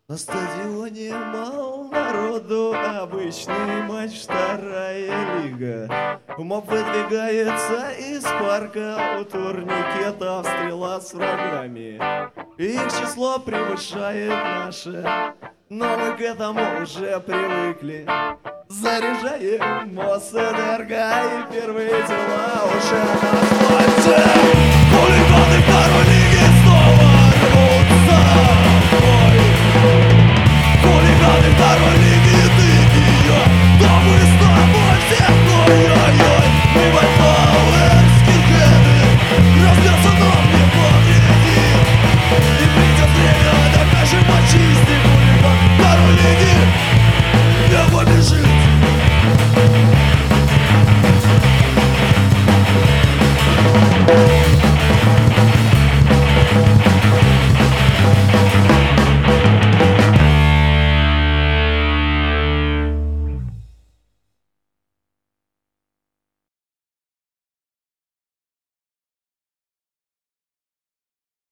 На стадионе мало народу, обычный матч, вторая лига. Моб выдвигается из парка, у турникетов стрела с врагами. Их число превышает наше, но мы к этому уже привыкли. Заряжаем Мосэнерго, и первые дела уже на асфальте. Хулиганы пароли